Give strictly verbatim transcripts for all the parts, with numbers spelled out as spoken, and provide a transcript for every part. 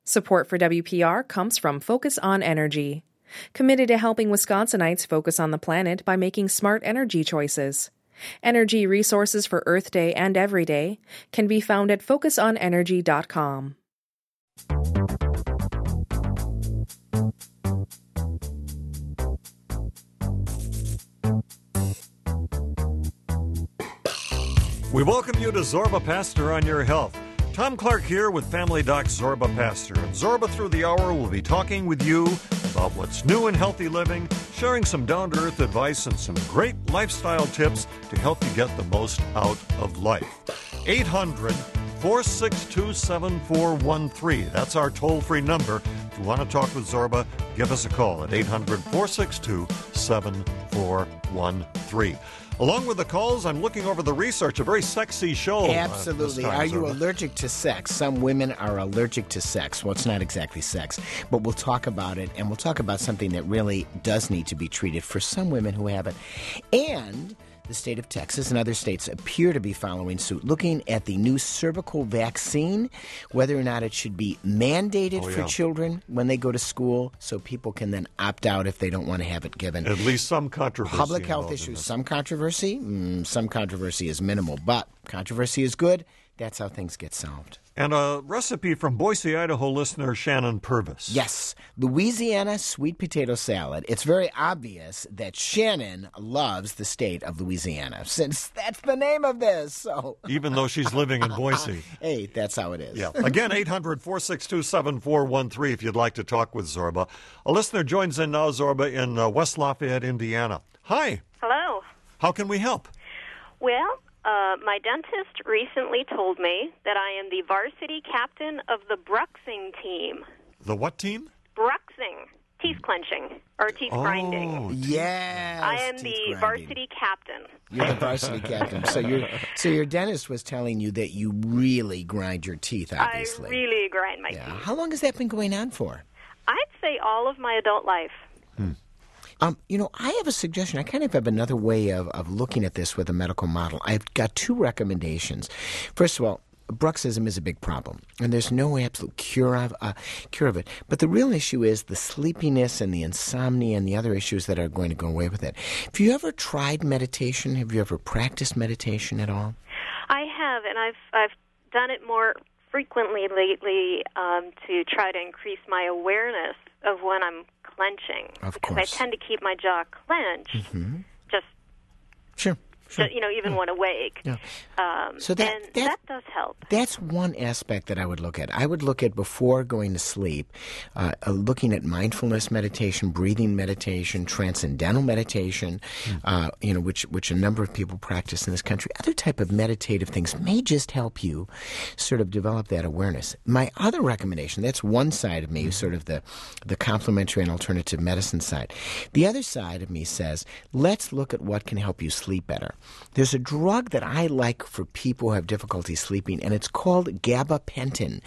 Support for W P R comes from Focus on Energy, committed to helping Wisconsinites focus on the planet by making smart energy choices. Energy resources for Earth Day and every day can be found at focus on energy dot com. We welcome you to Zorba Pastor on Your Health. Tom Clark here with Family Doc Zorba Pastor. And Zorba Through the Hour will be talking with you about what's new in healthy living, sharing some down-to-earth advice and some great lifestyle tips to help you get the most out of life. eight hundred, four six two, seven four one three. That's our toll-free number. If you want to talk with Zorba, give us a call at eight hundred, four six two, seven four one three. Along with the calls, I'm looking over the research. A very sexy show. Absolutely. Uh, time, are you Zorba. allergic to sex? Some women are allergic to sex. Well, it's not exactly sex, but we'll talk about it, and we'll talk about something that really does need to be treated for some women who have it. And the state of Texas and other states appear to be following suit, looking at the new cervical vaccine, whether or not it should be mandated oh, for yeah. children when they go to school so people can then opt out if they don't want to have it given. At least some controversy. Public health involved in issues. this. Some controversy. Mm, some controversy is minimal, but controversy is good. That's how things get solved. And a recipe from Boise, Idaho listener Shannon Purvis. Yes, Louisiana sweet potato salad. It's very obvious that Shannon loves the state of Louisiana, since that's the name of this. So, Even though she's living in Boise. hey, that's how it is. Yeah. Again, eight hundred, four six two, seven four one three if you'd like to talk with Zorba. A listener joins in now, Zorba, in uh, West Lafayette, Indiana. Hi. Hello. How can we help? Well, uh, my dentist recently told me that I am the varsity captain of the Bruxing team. The what team? Bruxing. Teeth clenching or teeth Oh, grinding. Yes. I am teeth the grinding. varsity captain. You're the varsity captain. So your so your dentist was telling you that you really grind your teeth, obviously. I really grind my Yeah. teeth. How long has that been going on for? I'd say all of my adult life. Um, you know, I have a suggestion. I kind of have another way of, of looking at this with a medical model. I've got two recommendations. First of all, bruxism is a big problem, and there's no absolute cure of uh, cure of it. But the real issue is the sleepiness and the insomnia and the other issues that are going to go away with it. Have you ever tried meditation? Have you ever practiced meditation at all? I have, and I've I've done it more frequently lately um, to try to increase my awareness of when I'm clenching. Of because course. I tend to keep my jaw clenched, Mm-hmm. just, Sure. Sure. you know, even when awake. Yeah. Um, So that- and that- that does help. That's one aspect that I would look at. I would look at before going to sleep, uh, uh, looking at mindfulness meditation, breathing meditation, transcendental meditation, uh, you know, which which a number of people practice in this country. Other type of meditative things may just help you sort of develop that awareness. My other recommendation, that's one side of me, sort of the the complementary and alternative medicine side. The other side of me says, let's look at what can help you sleep better. There's a drug that I like for people who have difficulty sleeping, and it's called gabapentin,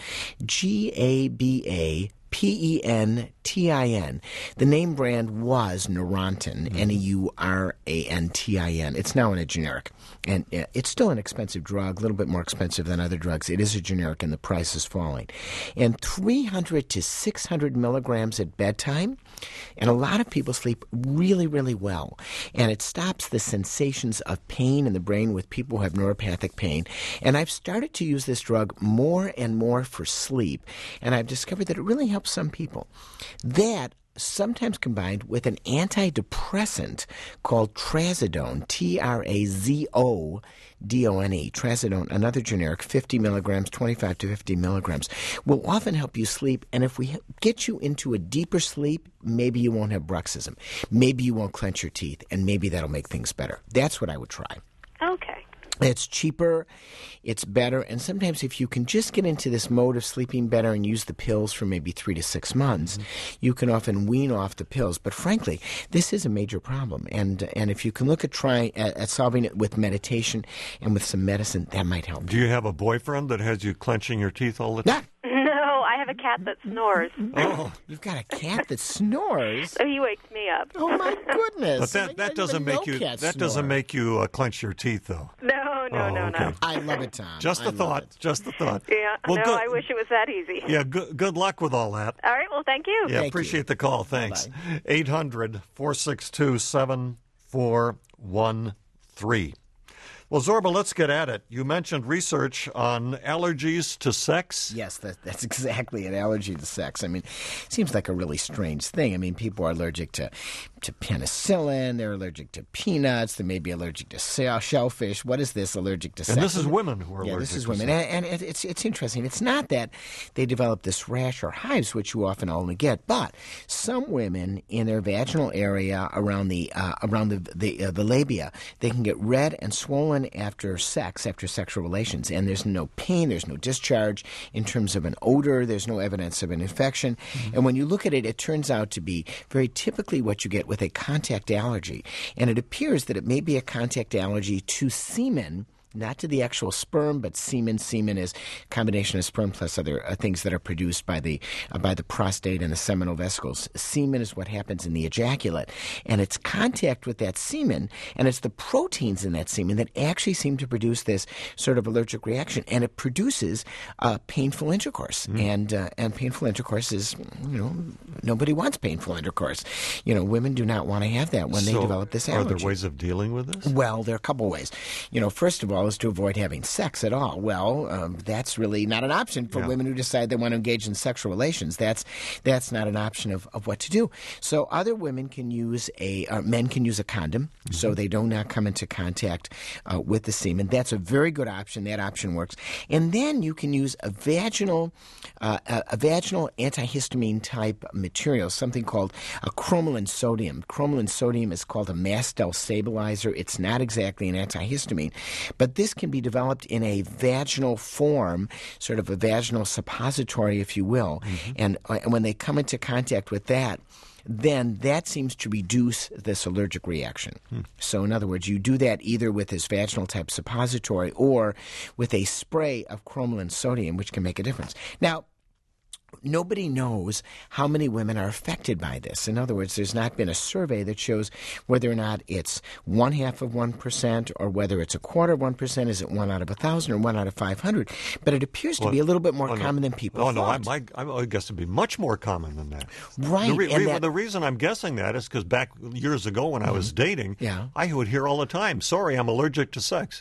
G A B A P E N T I N. The name brand was Neurontin, N E U R A N T I N. It's now in a generic, and uh, it's still an expensive drug, a little bit more expensive than other drugs. It is a generic, and the price is falling. And three hundred to six hundred milligrams at bedtime, and a lot of people sleep really, really well. And it stops the sensations of pain in the brain with people who have neuropathic pain. And I've started to use this drug more and more for sleep, and I've discovered that it really helps some people. That sometimes combined with an antidepressant called Trazodone, T R A Z O D O N E. Trazodone, another generic, fifty milligrams, twenty-five to fifty milligrams, will often help you sleep. And if we get you into a deeper sleep, maybe you won't have bruxism. Maybe you won't clench your teeth, and maybe that'll make things better. That's what I would try. Okay. It's cheaper, it's better, and sometimes if you can just get into this mode of sleeping better and use the pills for maybe three to six months, mm-hmm. you can often wean off the pills. But frankly, this is a major problem, and and if you can look at trying at, at solving it with meditation and with some medicine, that might help. Do you have a boyfriend that has you clenching your teeth all the time? No, I have a cat that snores. Oh, You've got a cat that snores. So he wakes me up. Oh my goodness! but I that, that didn't doesn't even make know you cats that doesn't snore. make you uh, clench your teeth though. No, no, Oh, no, okay. no. I love it, Tom. Just I a love thought. it. Just a thought. Yeah, Well, no, good. I wish it was that easy. Yeah, good, good luck with all that. All right, well, thank you. Yeah, Thank appreciate you. the call. Thanks. Bye-bye. eight hundred, four six two, seven four one three. Well, Zorba, let's get at it. You mentioned research on allergies to sex. Yes, that, that's exactly an allergy to sex. I mean, it seems like a really strange thing. I mean, people are allergic to, to penicillin. They're allergic to peanuts. They may be allergic to shell- shellfish. What is this allergic to sex? And this is women who are yeah, allergic this is to women. sex. And, and it, it's, it's interesting. It's not that they develop this rash or hives, which you often only get, but some women in their vaginal area around the uh, around the the, uh, the labia, they can get red and swollen after sex, after sexual relations, and there's no pain, there's no discharge in terms of an odor, there's no evidence of an infection. Mm-hmm. And when you look at it, it turns out to be very typically what you get with a contact allergy. And it appears that it may be a contact allergy to semen, not to the actual sperm, but semen. Semen is a combination of sperm plus other uh, things that are produced by the uh, by the prostate and the seminal vesicles. Semen is what happens in the ejaculate, and it's contact with that semen, and it's the proteins in that semen that actually seem to produce this sort of allergic reaction, and it produces uh, painful intercourse. Mm. And uh, and painful intercourse is, you know, nobody wants painful intercourse. You know, women do not want to have that when so they develop this allergy. Are there ways of dealing with this? Well, there are a couple ways. You know, first of all, is to avoid having sex at all. Well, um, that's really not an option for yeah. women who decide they want to engage in sexual relations. That's that's not an option of, of what to do. So other women can use a, uh, men can use a condom, mm-hmm. so they do not come into contact uh, with the semen. That's a very good option. That option works. And then you can use a vaginal, uh, a, a vaginal antihistamine type material, something called a cromolyn sodium. Cromolyn sodium is called a mast cell stabilizer. It's not exactly an antihistamine, but this can be developed in a vaginal form, sort of a vaginal suppository, if you will. Mm-hmm. And, uh, and when they come into contact with that, then that seems to reduce this allergic reaction. Hmm. So in other words, you do that either with this vaginal type suppository or with a spray of cromolyn sodium, which can make a difference. Now, nobody knows how many women are affected by this. In other words, there's not been a survey that shows whether or not it's one half of one percent or whether it's a quarter of one percent. Is it one out of a thousand or one out of five hundred? But it appears to well, be a little bit more oh, common no. than people Oh, thought. no, I, I, I guess it'd be much more common than that. Right. The, re- and re- that, the reason I'm guessing that is because back years ago when mm-hmm. I was dating, yeah. I would hear all the time, sorry, I'm allergic to sex.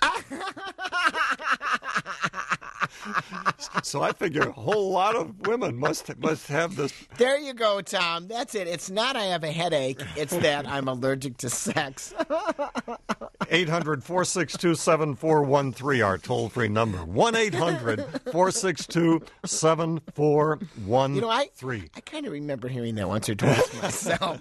So I figure a whole lot of women must must have this. There you go, Tom. That's it. It's not I have a headache. It's that I'm allergic to sex. eight hundred, four six two, seven four one three, our toll-free number. one eight hundred, four six two, seven four one three. You know, I, I kind of remember hearing that once or twice myself.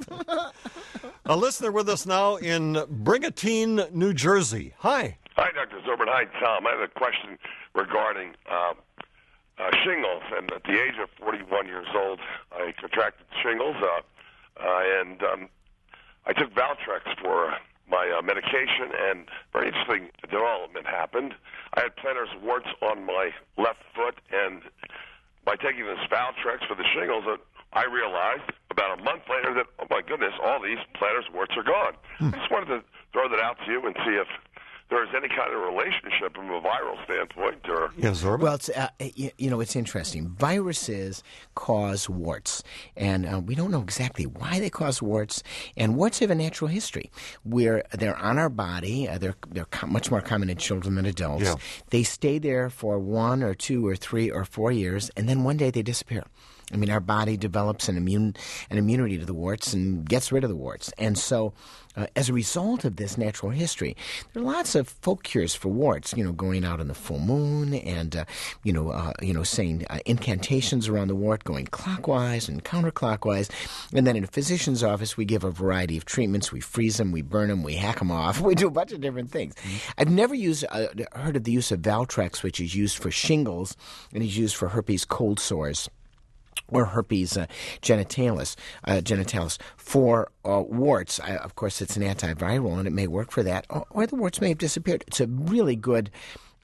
A listener with us now in Brigantine, New Jersey. Hi. Hi, Doctor Zorba. Hi, Tom. I have a question regarding uh, uh, shingles. And at the age of forty-one years old, I contracted shingles, uh, uh, and um, I took Valtrex for my uh, medication, and very interesting development happened. I had plantar warts on my left foot, and by taking this Valtrex for the shingles, uh, I realized about a month later that, oh my goodness, all these plantar warts are gone. Hmm. I just wanted to throw that out to you and see if there is any kind of relationship from a viral standpoint, or yeah, Zorba? Well, it's, uh, you, you know, it's interesting. Viruses cause warts, and uh, we don't know exactly why they cause warts. And warts have a natural history where they're on our body. Uh, they're they're co- much more common in children than adults. Yeah. They stay there for one or two or three or four years, and then one day they disappear. I mean, our body develops an immune an immunity to the warts and gets rid of the warts. And so, uh, as a result of this natural history, there are lots of folk cures for warts. You know, going out on the full moon and uh, you know, uh, you know, saying uh, incantations around the wart, going clockwise and counterclockwise. And then in a physician's office, we give a variety of treatments. We freeze them, we burn them, we hack them off. We do a bunch of different things. Mm-hmm. I've never used uh, heard of the use of Valtrex, which is used for shingles and is used for herpes cold sores, or herpes uh, genitalis, uh, genitalis. For uh, warts, I, of course, it's an antiviral, and it may work for that, or, or the warts may have disappeared. It's a really good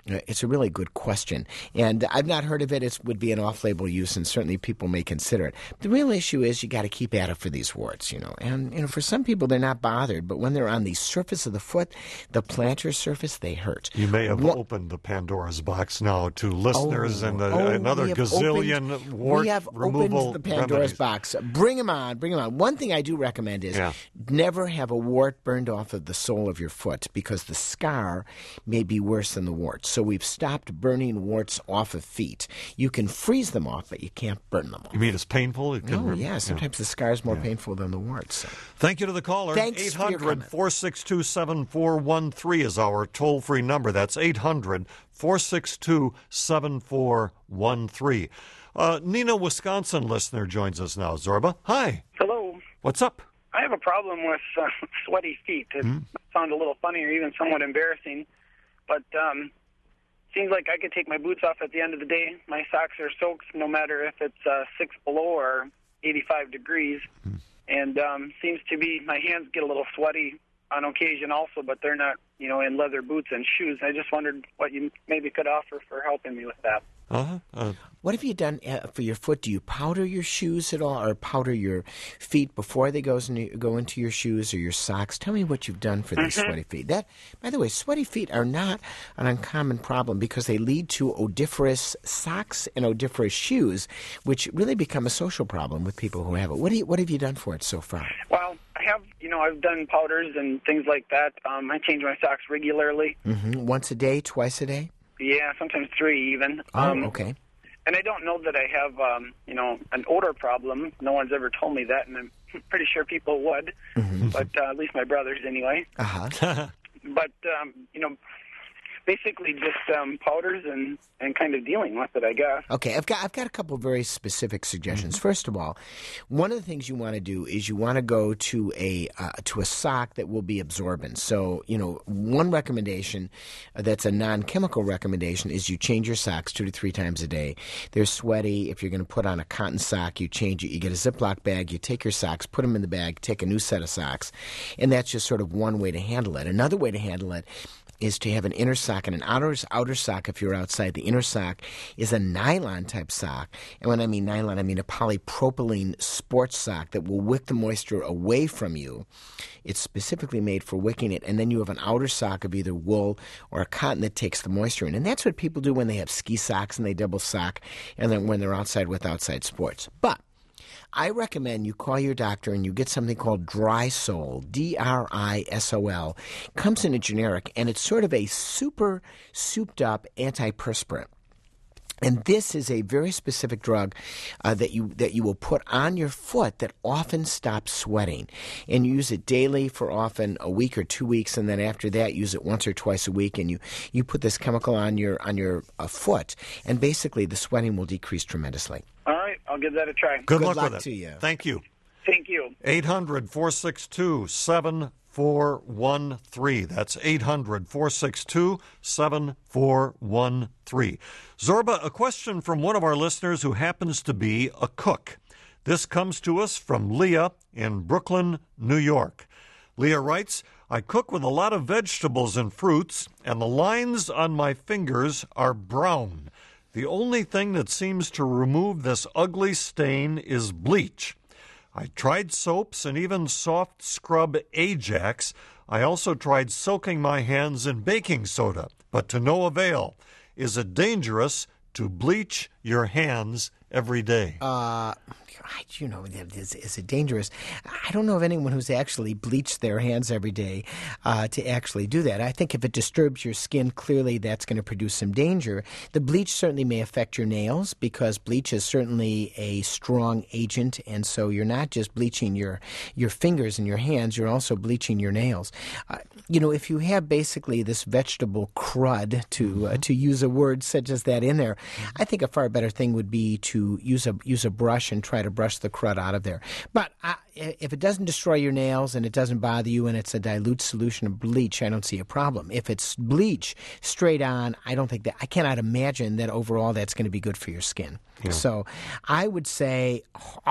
It's a really good question, and I've not heard of it. It would be an off-label use, and certainly people may consider it. The real issue is you got to keep at it for these warts, you know. And you know, for some people, they're not bothered, but when they're on the surface of the foot, the plantar surface, they hurt. You may have What, opened the Pandora's box now to listeners oh, and a, oh, another we have gazillion opened, wart we have removal opened the Pandora's remedies. box. Bring them on, bring them on. One thing I do recommend is Yeah. never have a wart burned off of the sole of your foot because the scar may be worse than the wart. So we've stopped burning warts off of feet. You can freeze them off, but you can't burn them off. You mean it's painful? It can Oh, rem- yeah. Sometimes the scar is more painful than the warts. So. Thank you to the caller. Thanks for your comment. eight hundred, four six two, seven four one three is our toll-free number. That's eight hundred, four six two, seven four one three. Uh, Nina, Wisconsin listener joins us now. Zorba, hi. Hello. What's up? I have a problem with uh, sweaty feet. It Hmm? sounds a little funny or even somewhat embarrassing, but um, seems like I could take my boots off at the end of the day. My socks are soaked no matter if it's uh, six below or eighty-five degrees, Hmm. and um, seems to be my hands get a little sweaty on occasion also, but they're not, you know, in leather boots and shoes. I just wondered what you maybe could offer for helping me with that. Uh-huh. Uh, What have you done uh, for your foot? Do you powder your shoes at all, or powder your feet before they goes in, go into your shoes or your socks? Tell me what you've done for these Mm-hmm. sweaty feet. That, by the way, sweaty feet are not an uncommon problem because they lead to odoriferous socks and odoriferous shoes, which really become a social problem with people who have it. What do you, what have you done for it so far? Well, I have, you know, I've done powders and things like that. Um, I change my socks regularly. Mm-hmm. Once a day, twice a day? Yeah, sometimes three even. Oh, Um, okay. And I don't know that I have, um, you know, an odor problem. No one's ever told me that, and I'm pretty sure people would, Mm-hmm. but uh, at least my brothers anyway. Uh-huh. But, um, you know, basically just um, powders and, and kind of dealing with it, I guess. Okay, I've got I've got a couple very specific suggestions. First of all, one of the things you want to do is you want to go to a uh, to a sock that will be absorbent. So, you know, one recommendation uh, that's a non-chemical recommendation is you change your socks two to three times a day. They're sweaty. If you're going to put on a cotton sock, you change it. You get a Ziploc bag. You take your socks, put them in the bag, take a new set of socks, and that's just sort of one way to handle it. Another way to handle it is to have an inner sock and an outer outer sock if you're outside. The inner sock is a nylon type sock. And when I mean nylon, I mean a polypropylene sports sock that will wick the moisture away from you. It's specifically made for wicking it. And then you have an outer sock of either wool or a cotton that takes the moisture in. And that's what people do when they have ski socks and they double sock and then when they're outside with outside sports. But I recommend you call your doctor and you get something called Drisol, D R I S O L. Comes in a generic, and it's sort of a super souped-up antiperspirant. And this is a very specific drug uh, that you that you will put on your foot that often stops sweating. And you use it daily for often a week or two weeks, and then after that, use it once or twice a week. And you, you put this chemical on your on your uh, foot, and basically the sweating will decrease tremendously. All right, I'll give that a try. good, Good luck, luck with it. to you. Thank you. Thank you. eight hundred, four six two, seven four one three. That's eight hundred, four six two, seven four one three. Zorba, a question from one of our listeners who happens to be a cook. This comes to us from Leah in Brooklyn, New York. Leah writes, I cook with a lot of vegetables and fruits, and the lines on my fingers are brown. The only thing that seems to remove this ugly stain is bleach. I tried soaps and even soft scrub Ajax. I also tried soaking my hands in baking soda, but to no avail. Is it dangerous to bleach your hands every day? Uh, you know, is, is it dangerous? I don't know of anyone who's actually bleached their hands every day uh, to actually do that. I think if it disturbs your skin, clearly that's going to produce some danger. The bleach certainly may affect your nails because bleach is certainly a strong agent, and so you're not just bleaching your, your fingers and your hands, you're also bleaching your nails. Uh, you know, if you have basically this vegetable crud, to uh, to use a word such as that in there, I think a far better thing would be to use a use a brush and try to brush the crud out of there. But uh, if it doesn't destroy your nails and it doesn't bother you and it's a dilute solution of bleach, I don't see a problem. If it's bleach straight on, I don't think that, I cannot imagine that overall that's going to be good for your skin. Yeah. So I would say, oh,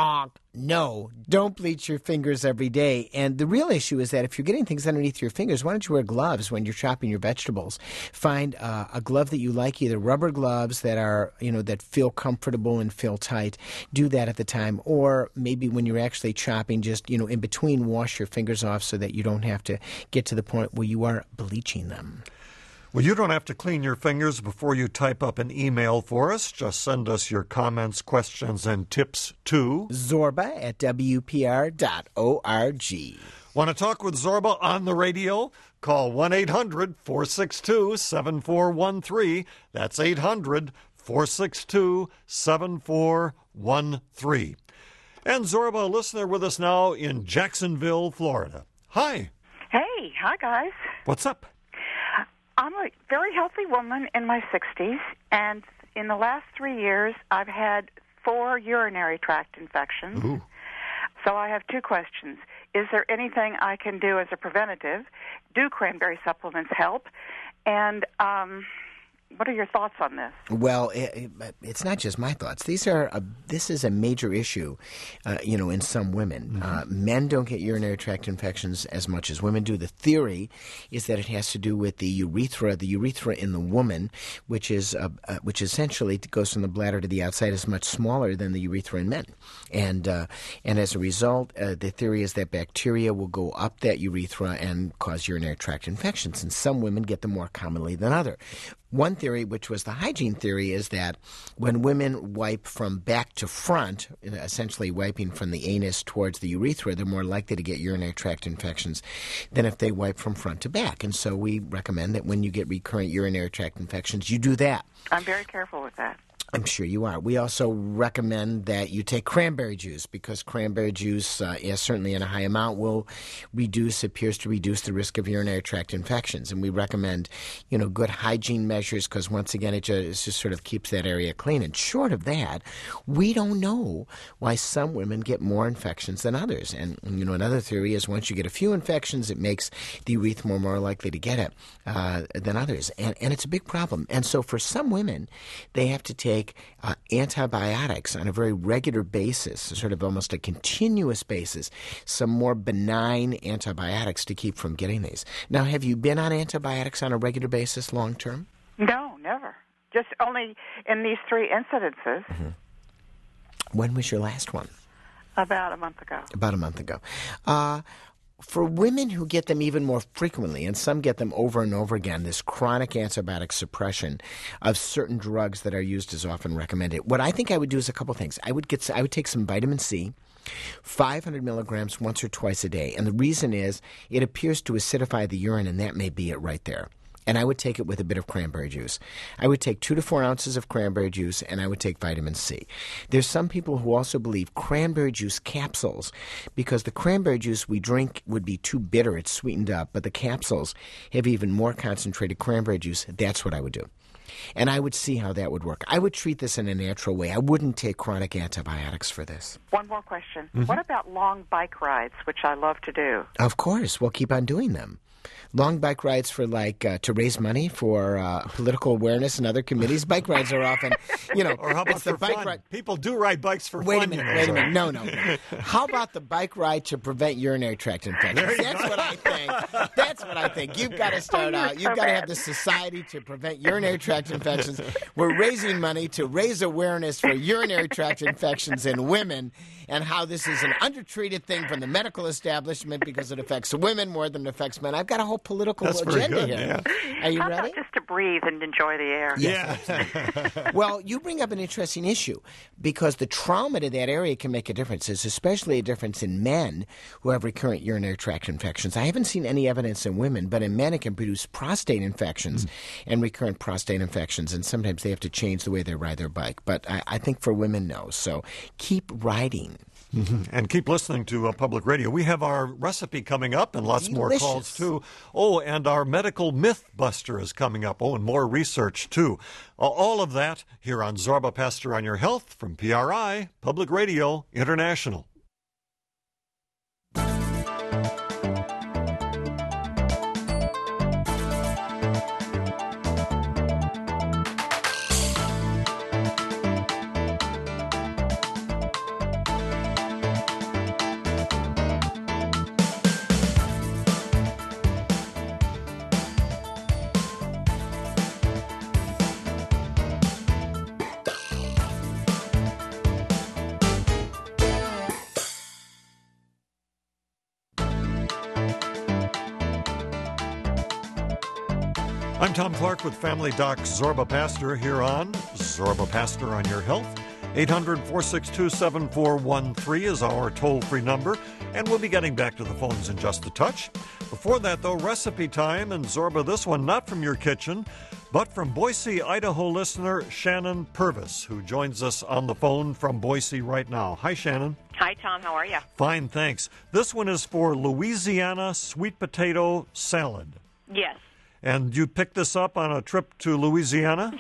no, don't bleach your fingers every day. And the real issue is that if you're getting things underneath your fingers, why don't you wear gloves when you're chopping your vegetables? Find uh, a glove that you like, either rubber gloves that are, you know, that feel comfortable and feel tight. Do that at the time. Or maybe when you're actually chopping, just, you know, in between, wash your fingers off so that you don't have to get to the point where you are bleaching them. Well, you don't have to clean your fingers before you type up an email for us. Just send us your comments, questions, and tips to Zorba at W P R dot org. Want to talk with Zorba on the radio? Call one eight hundred four six two seven four one three. That's eight hundred four six two seven four one three. And Zorba, a listener with us now in Jacksonville, Florida. Hi. Hey, hi, guys. What's up? I'm a very healthy woman in my sixties, and in the last three years, I've had four urinary tract infections. Ooh. So I have two questions. Is there anything I can do as a preventative? Do cranberry supplements help? And um, what are your thoughts on this? Well, it, it, it's not just my thoughts. These are a, this is a major issue, uh, you know, in some women. Mm-hmm. Uh, men don't get urinary tract infections as much as women do. The theory is that it has to do with the urethra. The urethra in the woman, which is uh, uh, which essentially goes from the bladder to the outside, is much smaller than the urethra in men, and uh, and as a result, uh, the theory is that bacteria will go up that urethra and cause urinary tract infections. And some women get them more commonly than others. One theory, which was the hygiene theory, is that when women wipe from back to front, essentially wiping from the anus towards the urethra, they're more likely to get urinary tract infections than if they wipe from front to back. And so we recommend that when you get recurrent urinary tract infections, you do that. I'm very careful with that. I'm sure you are. We also recommend that you take cranberry juice, because cranberry juice, uh, is certainly in a high amount, will reduce, appears to reduce the risk of urinary tract infections. And we recommend, you know, good hygiene measures, because once again, it just, it just sort of keeps that area clean. And short of that, we don't know why some women get more infections than others. And, you know, another theory is once you get a few infections, it makes the urethra more likely to get it uh, than others. And, and it's a big problem. And so for some women, they have to take Uh, antibiotics on a very regular basis, sort of almost a continuous basis, some more benign antibiotics to keep from getting these. Now, have you been on antibiotics on a regular basis long term? No, never. Just only in these three incidences. Mm-hmm. When was your last one? About a month ago. About a month ago. Uh, For women who get them even more frequently, and some get them over and over again, this chronic antibiotic suppression of certain drugs that are used as often recommended, what I think I would do is a couple things. I would get, I would take some vitamin C, five hundred milligrams once or twice a day. And the reason is it appears to acidify the urine, and that may be it right there. And I would take it with a bit of cranberry juice. I would take two to four ounces of cranberry juice, and I would take vitamin C. There's some people who also believe cranberry juice capsules, because the cranberry juice we drink would be too bitter, it's sweetened up, but the capsules have even more concentrated cranberry juice. That's what I would do. And I would see how that would work. I would treat this in a natural way. I wouldn't take chronic antibiotics for this. One more question. Mm-hmm. What about long bike rides, which I love to do? Of course. We'll keep on doing them. Long bike rides for, like, uh, to raise money for uh, political awareness and other committees. Bike rides are often, you know, or how about it's the for bike fun? ride. People do ride bikes for wait fun. A minute, you know, wait so. a minute. No, no, no. How about the bike ride to prevent urinary tract infections? That's what I think. That's what I think. You've got to start out. You've got to have the Society to Prevent Urinary Tract Infections. We're raising money to raise awareness for urinary tract infections in women, and how this is an undertreated thing from the medical establishment because it affects women more than it affects men. I've got a whole political That's agenda good, here. yeah. Are you How ready? about just to breathe and enjoy the air? Yes, yeah. Well, you bring up an interesting issue, because the trauma to that area can make a difference. There's especially a difference in men who have recurrent urinary tract infections. I haven't seen any evidence in women, but in men it can produce prostate infections mm. and recurrent prostate infections, and sometimes they have to change the way they ride their bike. But I, I think for women, no. So keep riding. Mm-hmm. And keep listening to uh, Public Radio. We have our recipe coming up and lots Delicious. more calls, too. Oh, and our medical myth buster is coming up. Oh, and more research, too. Uh, all of that here on Zorba Pastor on Your Health from P R I, Public Radio International. I'm Tom Clark with Family Doc Zorba Pastor here on Zorba Pastor on Your Health. eight hundred, four six two, seven four one three is our toll-free number, and we'll be getting back to the phones in just a touch. Before that, though, recipe time, and Zorba, this one not from your kitchen, but from Boise, Idaho listener Shannon Purvis, who joins us on the phone from Boise right now. Hi, Shannon. Hi, Tom. How are you? Fine, thanks. This one is for Louisiana sweet potato salad. Yes. And you picked this up on a trip to Louisiana?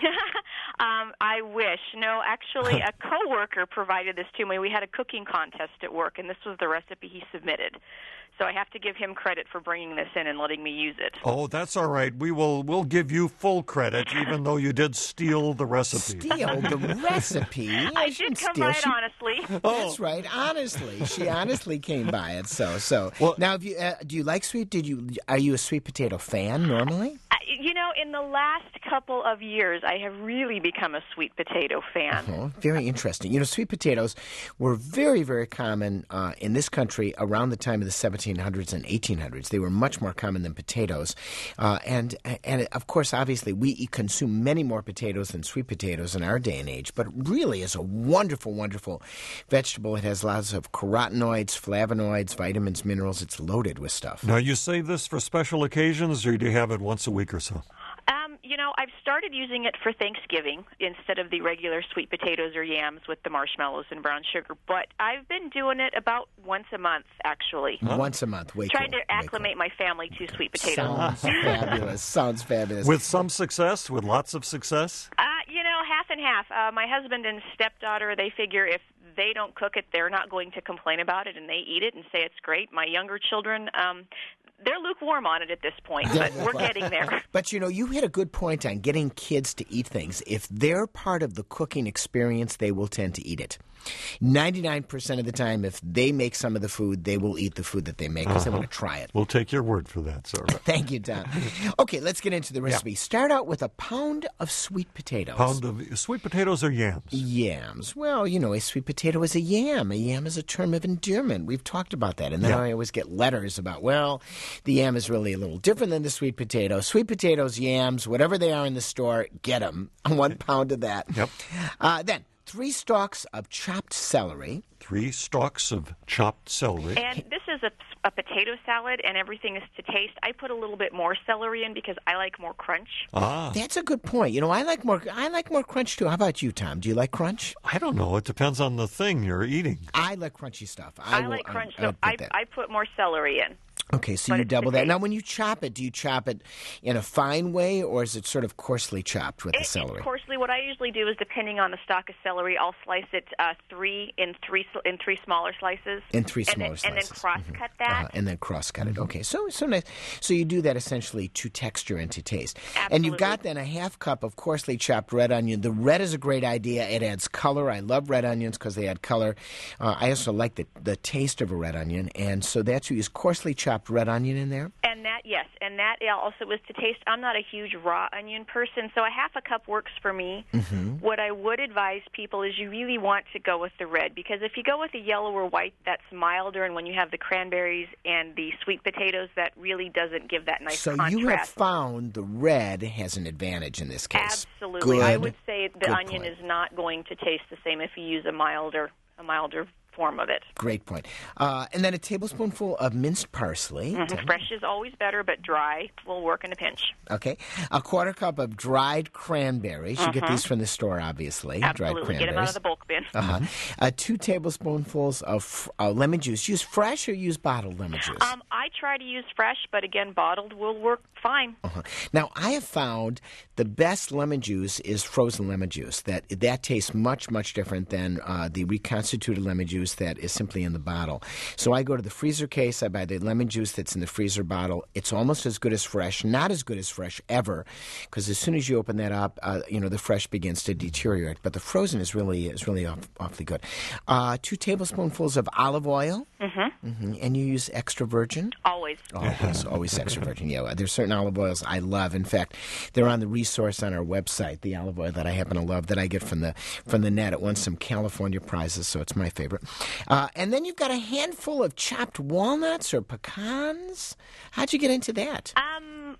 um, I wish. No, actually, a coworker provided this to me. We had a cooking contest at work, and this was the recipe he submitted. So I have to give him credit for bringing this in and letting me use it. Oh, that's all right. We will we'll give you full credit, even though you did steal the recipe. Steal the recipe? I, I did come steal. by it she, honestly. That's oh. right, honestly. She honestly came by it. So, so well, now, if you uh, do you like sweet? Did you are you a sweet potato fan normally? I, you know, in the last couple of years, I have really become a sweet potato fan. Uh-huh. Very interesting. You know, sweet potatoes were very, very common uh, in this country around the time of the seventeen hundreds and eighteen hundreds. They were much more common than potatoes. Uh, and, and, of course, obviously, we eat, consume many more potatoes than sweet potatoes in our day and age. But it really is a wonderful, wonderful vegetable. It has lots of carotenoids, flavonoids, vitamins, minerals. It's loaded with stuff. Now, you say this for special occasions, or do you have it once a week or so? Um, you know, I've started using it for Thanksgiving instead of the regular sweet potatoes or yams with the marshmallows and brown sugar. But I've been doing it about once a month, actually. Huh? Once a month. Way Trying cool. to acclimate cool. my family to sweet potatoes. Sounds fabulous. Sounds fabulous. With some success? With lots of success? Uh, you know, half and half. Uh, my husband and stepdaughter, they figure if they don't cook it, they're not going to complain about it, and they eat it and say it's great. My younger children, um, they're lukewarm on it at this point, but we're getting there. But, you know, you hit a good point on getting kids to eat things. If they're part of the cooking experience, they will tend to eat it. ninety-nine percent of the time, if they make some of the food, they will eat the food that they make because uh-huh. they want to try it. We'll take your word for that, sir. Thank you, Tom. Okay, let's get into the recipe. Yeah. Start out with a pound of sweet potatoes. Pound of sweet potatoes or yams? Yams. Well, you know, a sweet potato is a yam. A yam is a term of endearment. We've talked about that. And then yeah. I always get letters about, well, the yam is really a little different than the sweet potato. Sweet potatoes, yams, whatever they are in the store, get them. One pound of that. Yep. Uh, then, three stalks of chopped celery. Three stalks of chopped celery. And this is a, a potato salad, and everything is to taste. I put a little bit more celery in because I like more crunch. Ah, that's a good point. You know, I like more. I like more crunch too. How about you, Tom? Do you like crunch? I don't know. It depends on the thing you're eating. I like crunchy stuff. I, I will, like crunch, I, so I, I put more celery in. Okay, so but you double that. taste. Now, when you chop it, do you chop it in a fine way, or is it sort of coarsely chopped with it, the celery? It's coarsely. What I usually do is, depending on the stalk of celery, I'll slice it uh, three in three in three smaller slices. In three and smaller then, slices. And then cross mm-hmm. cut that. Uh-huh. And then cross cut it. Okay, so so nice. So you do that essentially to texture and to taste. Absolutely. And you've got then a half cup of coarsely chopped red onion. The red is a great idea. It adds color. I love red onions because they add color. Uh, I also like the the taste of a red onion, and so that's you use coarsely chopped red onion in there. And that, yes, and that also was to taste. I'm not a huge raw onion person, so a half a cup works for me. Mm-hmm. What I would advise people is you really want to go with the red, because if you go with the yellow or white, that's milder, and when you have the cranberries and the sweet potatoes, that really doesn't give that nice so contrast. So you have found the red has an advantage in this case. Absolutely. Good, I would say the onion point. is not going to taste the same if you use a milder, a milder form of it. Great point. Uh, and then a tablespoonful of minced parsley. Mm-hmm. Fresh is always better, but dry will work in a pinch. Okay. A quarter cup of dried cranberries. You mm-hmm. get these from the store, obviously. Absolutely. Dried cranberries. Get them out of the bulk bin. Uh-huh. Uh, two tablespoonfuls of uh, lemon juice. Use fresh or use bottled lemon juice? Um, I try to use fresh, but again, bottled will work fine. Uh-huh. Now, I have found the best lemon juice is frozen lemon juice. That that tastes much, much different than uh, the reconstituted lemon juice that is simply in the bottle. So I go to the freezer case, I buy the lemon juice that's in the freezer bottle. It's almost as good as fresh, not as good as fresh ever, because as soon as you open that up, uh, you know, the fresh begins to deteriorate. But the frozen is really is really off, awfully good. Uh, two tablespoonfuls of olive oil, mm-hmm. Mm-hmm. and you use extra virgin? Always. Oh, yes, always extra virgin. Yeah, there's certain olive oils I love. In fact, they're on the resource on our website, the olive oil that I happen to love that I get from the from the net. It won some California prizes, so it's my favorite. Uh, and then you've got a handful of chopped walnuts or pecans. How'd you get into that? Um,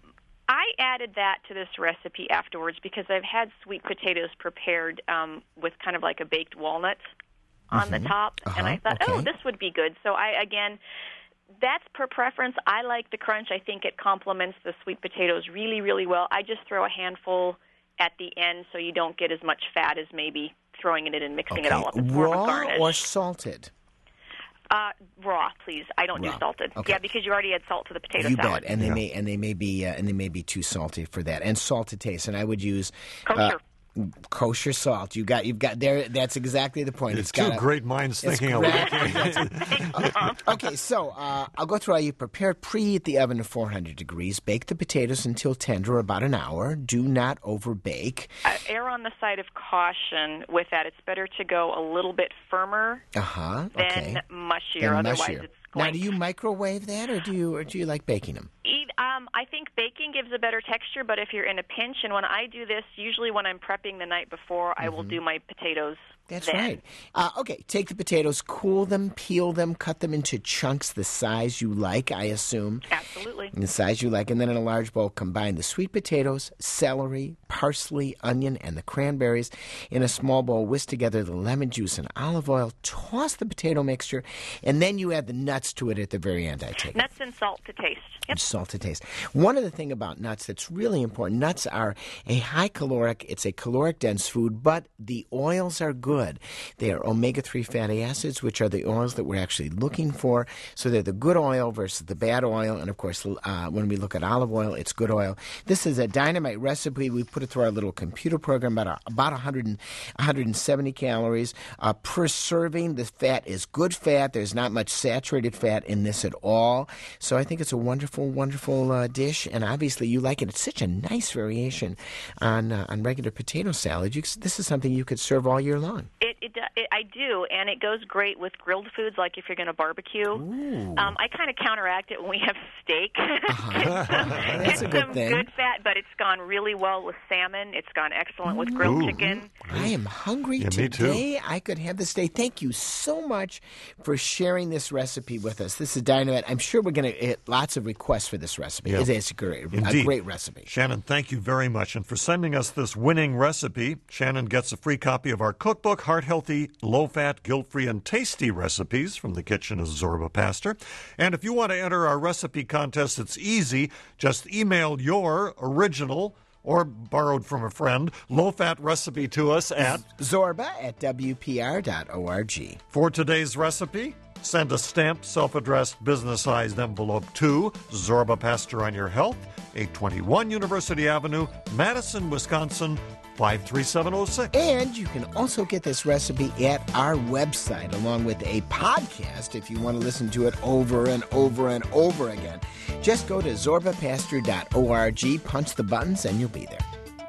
I added that to this recipe afterwards because I've had sweet potatoes prepared um, with kind of like a baked walnut on mm-hmm. the top, uh-huh. and I thought, okay. oh, this would be good. So I, again, that's per preference. I like the crunch. I think it complements the sweet potatoes really, really well. I just throw a handful at the end so you don't get as much fat as maybe throwing it in and mixing okay. it all up in form Raw of garnish. or salted? Uh, raw, please. I don't Raw. do salted. Okay. Yeah, because you already had salt to the potato you salad. bet, and they Yeah. may and they may be uh, and they may be too salty for that, and salt to taste. And I would use Kosher. Uh, kosher salt. You got you've got there. That's exactly the point. It's, it's got two a, great minds it's thinking correct. alike. Okay, so uh, I'll go through how you prepare. Preheat the oven to four hundred degrees. Bake the potatoes until tender, about an hour. Do not over bake. Uh, err on the side of caution with that. It's better to go a little bit firmer Uh huh. than Okay. mushier. Then Otherwise, mushier. it's going Now, do you microwave that, or do you or do you like baking them? Eat, um, I think baking gives a better texture, but if you're in a pinch, and when I do this, usually when I'm prepping the night before, I will do my potatoes. That's then. right. Uh, okay, take the potatoes, cool them, peel them, cut them into chunks the size you like, I assume. Absolutely. The size you like. And then in a large bowl, combine the sweet potatoes, celery, parsley, onion, and the cranberries. In a small bowl, whisk together the lemon juice and olive oil. Toss the potato mixture, and then you add the nuts to it at the very end, I take it. Nuts and salt to taste. Yep. And salt to taste. One of the things about nuts that's really important, nuts are a high caloric, it's a caloric dense food, but the oils are good. They are omega three fatty acids, which are the oils that we're actually looking for. So they're the good oil versus the bad oil. And of course, uh, when we look at olive oil, it's good oil. This is a dynamite recipe. We put it through our little computer program, about, a, about one hundred, one hundred seventy calories uh, per serving. The fat is good fat. There's not much saturated fat in this at all. So I think it's a wonderful, wonderful uh, dish. And obviously you like it. It's such a nice variation on, uh, on regular potato salad. You, this is something you could serve all year long. It, it, it, I do, and it goes great with grilled foods, like if you're going to barbecue. Um, I kind of counteract it when we have steak. Uh-huh. Get some, That's get a good some thing. good fat, but it's gone really well with salmon. It's gone excellent with grilled Ooh. chicken. I am hungry Yeah, me too. today. I could have this day. Thank you so much for sharing this recipe with us. This is Dynamite. I'm sure we're going to get lots of requests for this recipe. Yeah. It's, it's a great, a Indeed. great recipe. Shannon, thank you very much. And for sending us this winning recipe, Shannon gets a free copy of our cookbook, Heart Healthy, Low-Fat, Guilt-Free, and Tasty Recipes from the Kitchen of Zorba Pastor. And if you want to enter our recipe contest, it's easy. Just email your original or borrowed from a friend low-fat recipe to us at Zorba at W P R dot org. For today's recipe, send a stamped, self-addressed, business-sized envelope to Zorba Pastor on Your Health, eight twenty-one University Avenue, Madison, Wisconsin, five three seven oh six. And you can also get this recipe at our website, along with a podcast if you want to listen to it over and over and over again. Just go to zorba pastor dot org, punch the buttons, and you'll be there.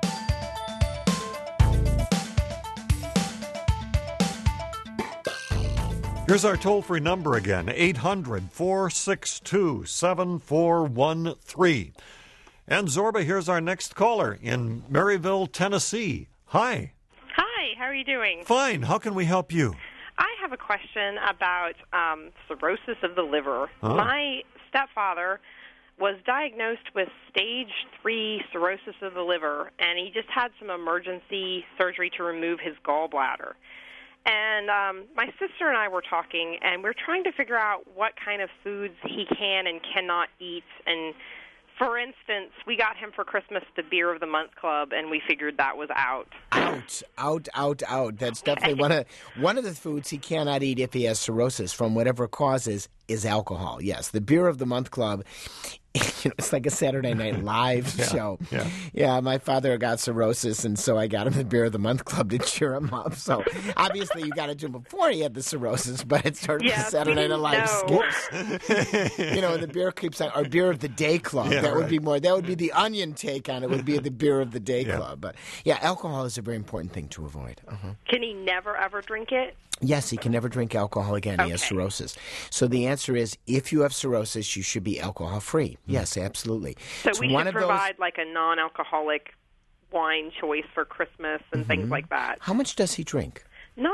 Here's our toll-free number again, eight hundred, four six two, seven four one three. And Zorba, here's our next caller in Maryville, Tennessee. Hi. Hi, how are you doing? Fine. How can we help you? I have a question about um, cirrhosis of the liver. Oh. My stepfather was diagnosed with stage three cirrhosis of the liver, and he just had some emergency surgery to remove his gallbladder. And um, my sister and I were talking, and we're trying to figure out what kind of foods he can and cannot eat. And for instance, we got him for Christmas the Beer of the Month Club, and we figured that was out. Out, out, out, out. That's definitely one of one of the foods he cannot eat if he has cirrhosis from whatever causes is alcohol. Yes, the Beer of the Month Club. You know, it's like a Saturday Night Live Yeah, show. yeah. yeah, my father got cirrhosis, and so I got him the Beer of the Month Club to cheer him up. So obviously, you got to do him before he had the cirrhosis, but it's sort of Yeah, the Saturday Night Live no. skips. You know, the beer keeps on, or Beer of the Day Club. Yeah, that would right. be more. That would be the Onion take on it. Would be the Beer of the Day Yeah. Club. But yeah, alcohol is a very important thing to avoid. Uh-huh. Can he never, ever drink it? Yes, he can never drink alcohol again. He has Okay. cirrhosis. So the answer is, if you have cirrhosis, you should be alcohol free. Yes, absolutely. So It's we one should of those- provide like a non-alcoholic wine choice for Christmas and things like that. How much does he drink? Not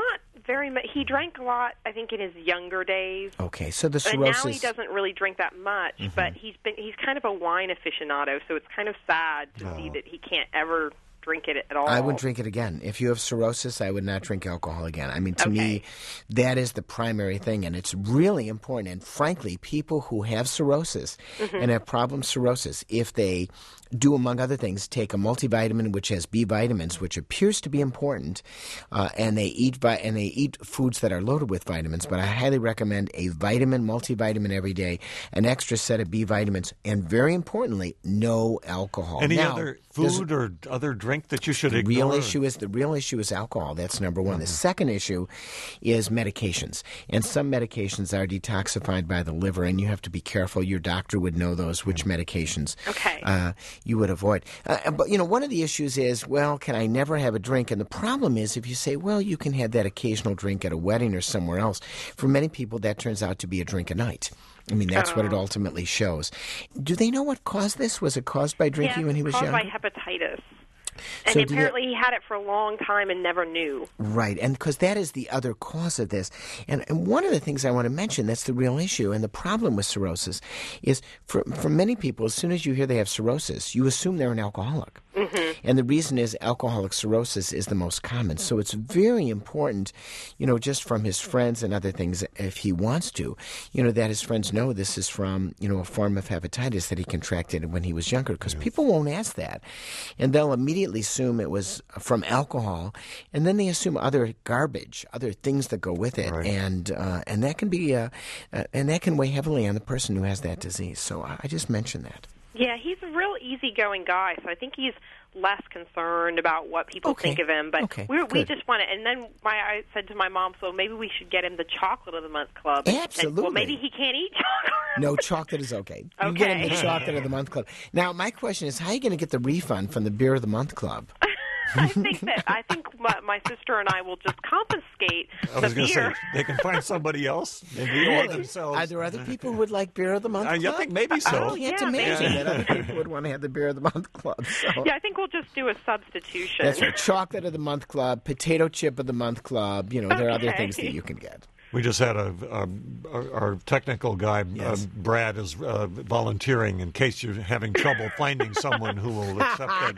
very much. He drank a lot, I think, in his younger days. Okay, so the And now cirrhosis... he doesn't really drink that much, Mhm. but he's been he's kind of a wine aficionado, so it's kind of sad to No. see that he can't ever drink it at all. I wouldn't drink it again. If you have cirrhosis, I would not drink alcohol again. I mean, to Okay. me, that is the primary thing, and it's really important. And frankly, people who have cirrhosis Mhm. and have problem cirrhosis, if they do, among other things, take a multivitamin which has B vitamins, which appears to be important, uh, and they eat vi- and they eat foods that are loaded with vitamins. But I highly recommend a vitamin multivitamin every day, an extra set of B vitamins, and very importantly, no alcohol. Any Now, other there's- food or other drink that you should the ignore? real issue is the real issue is alcohol. That's number one. Mm-hmm. The second issue is medications, and some medications are detoxified by the liver, and you have to be careful. Your doctor would know those which medications Okay. uh, you would avoid. Uh, but you know, one of the issues is, well, can I never have a drink? And the problem is, if you say, well, you can have that occasional drink at a wedding or somewhere else, for many people that turns out to be a drink a night. I mean, that's what it Oh. ultimately shows. Do they know what caused this? Was it caused by drinking yeah, when he was caused younger? by hepatitis. And So do you- apparently he had it for a long time and never knew. Right, and because that is the other cause of this. And, and one of the things I want to mention that's the real issue and the problem with cirrhosis is for, for many people, as soon as you hear they have cirrhosis, you assume they're an alcoholic. Mm-hmm. And the reason is alcoholic cirrhosis is the most common. So it's very important, you know, just from his friends and other things, if he wants to, you know, that his friends know this is from, you know, a form of hepatitis that he contracted when he was younger. Because people won't ask that. And they'll immediately assume it was from alcohol. And then they assume other garbage, other things that go with it. Right. And uh, and that can be, uh, uh, and that can weigh heavily on the person who has that disease. So I I just mentioned that. Yeah, he's a real easygoing guy, so I think he's less concerned about what people Okay. think of him. But Okay, we we good. just want to. And then my I said to my mom, so maybe we should get him the chocolate of the month club. And- Absolutely. well, maybe he can't eat chocolate. No, chocolate is okay. You get him the Okay. chocolate of the month club. Now, my question is, how are you going to get the refund from the beer of the month club? I think that I think my, my sister and I will just confiscate I the was going to say, beer. they can find somebody else, maybe, or themselves. Are there other people who would like beer of the month I- I club? think maybe so. I only had to Yeah, imagine maybe. that other people would want to have the beer of the month club. So. Yeah, I think we'll just do a substitution. That's right. Chocolate of the month club, potato chip of the month club. You know, there are other Okay. things that you can get. We just had a, a our, our technical guy, Yes. uh, Brad, is uh, volunteering in case you're having trouble finding someone who will accept that